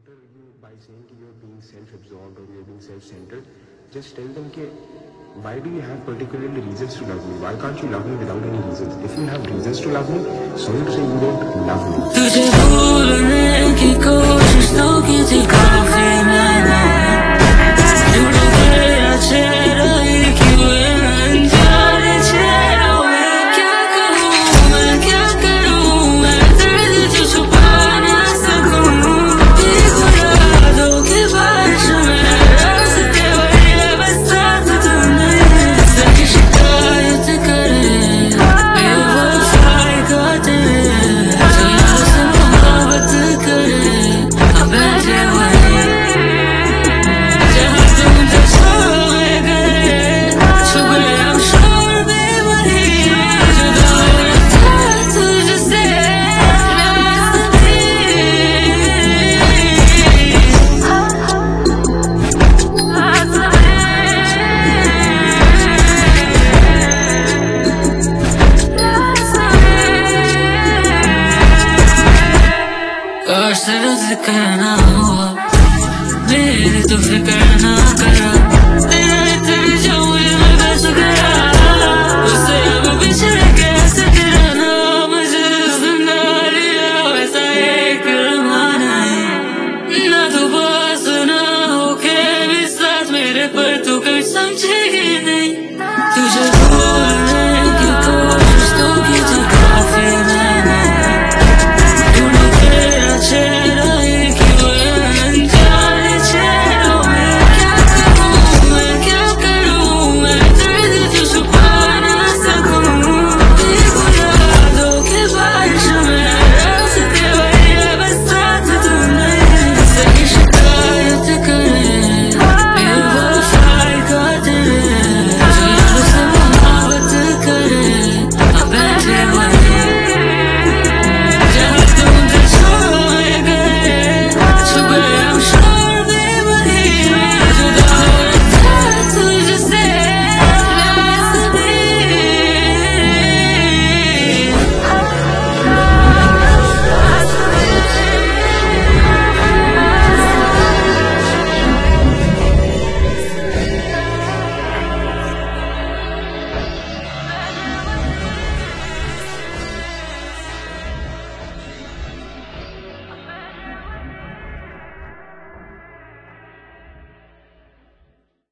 counter you by saying that you're being self-absorbed or you're being self-centered, just tell them that why do you have particularly reasons to love me? Why can't you love me without any reasons? If you have reasons to love me, sorry to say you don't love me. तुझे भूलने की कोशिश तो की थी काफी मैंने, जुड़ गया चेहरा क्यों अनजाने चेहरों में, क्या कहूँ मैं क्या करूँ मैं दर्द जो छुपा ना सकूँ, ये खुदा दो के बारिश में रास्ते बड़े बस साथ तू नहीं, सही शिकायत करे बेवफाई का तेरे, जरा से मोहब्बत करे अब बैठे वहीं जहाँ तुम तो छोड़ गए, छुप गए हम शोर में वहीं, जुदा होना था तुझसे काश तेरा जिक्र ना हुआ, मेरी तो फिक्र ना करा, तेरा इतना जो मुझे मैं बस गया।